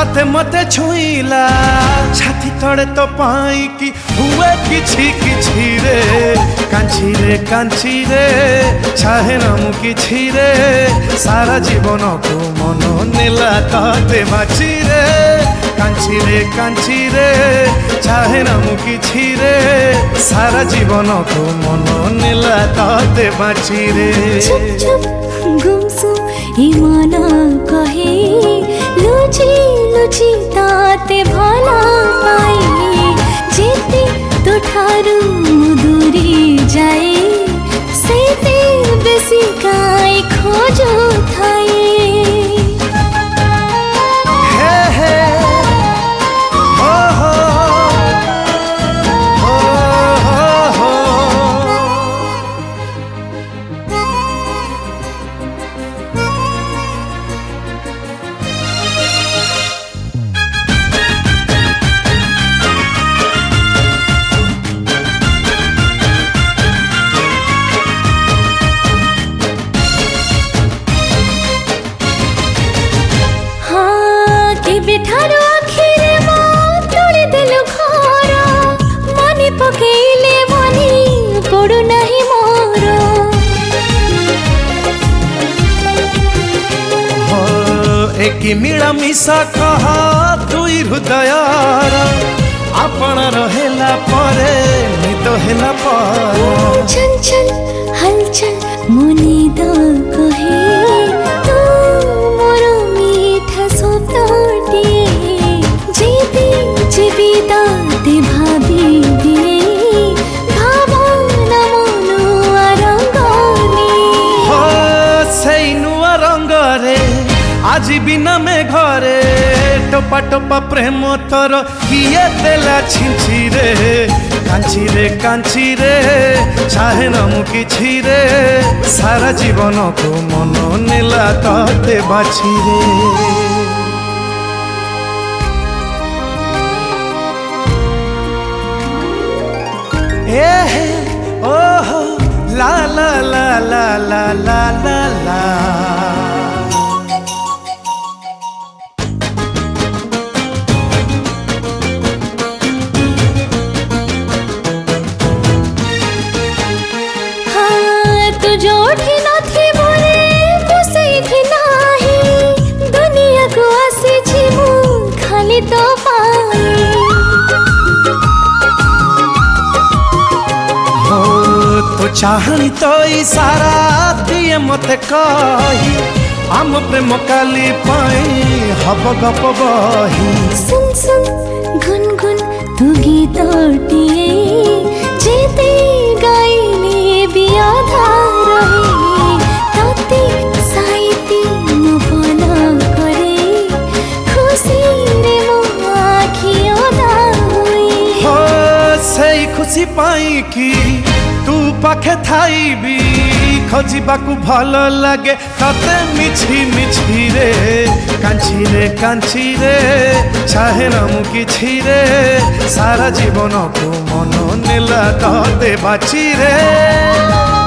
तते मते छुईला छाती तड़े तो पाई कि हुए किछि किछि रे कांची रे चाहे ना मु किछि रे सारा जीवन को मन नेला तते बाची रे कांची रे चाहे ना मु किछि रे सारा जीवन को मन नेला तते बाची रे चुप चुप गुमसुम इमान कहे लुची लुची ताते भला पाई जेते तो ठारू दूरी जाए सेते बेसी काई खोजो थाए बेठारो आखिरे मो तोड़ी देलु घर मनी पकेइले मनी पड़ू नहीं मोर एक मिला मिसा कहा दुई हृदयार आपण रहेला परे निद हेला पर चंचल हलचल मुनी द कहे तू मोर मीठा स्वप्न जीवी दाते भाभी दिए भावना मनुआ रंगनी हो सही नुआ रंग रे आज बिना में घरे टोपा टोपा प्रेम तोर किए देला छिंची रे कांची रे चाहे ना मु किछि रे सारा जीवन को मन नेला तते बाची रे ओहो ला ला ला ला ला ला ला ला हाँ तू जोठी नथी मोरे तू सही नाही दुनिया को आसी छिमु खाली तो पाई तो चाहनी तो इशारा दिए मते कही आम प्रेम काली पाई हब गप बही सुन सुन गुनगुन तू गीतटिए जेते गाइले बियाधा रहे ताते साइती मो पना करे खुशी रे मो आखियों दा हुई हो सही खुशी पाई कि तू पाखे थाई भी खोजिबाकू भल लगे तते मिछि रे कांची रे चाहे ना मु किछि रे सारा जीवन को मन नेला तते बाची रे।